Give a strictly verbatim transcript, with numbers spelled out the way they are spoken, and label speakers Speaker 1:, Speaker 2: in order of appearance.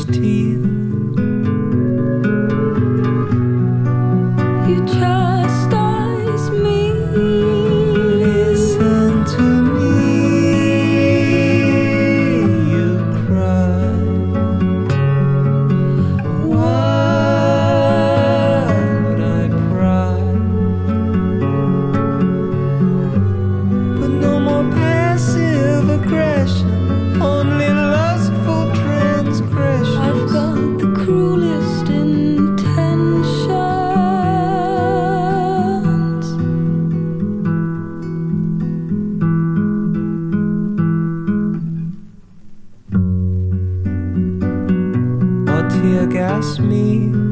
Speaker 1: teeth.
Speaker 2: You chastise me.
Speaker 1: Listen to me. You cry. Why would I cry? But no more passive aggression, only lustful transgression.
Speaker 2: I've got the cruelest intentions.
Speaker 1: Or tear gas me.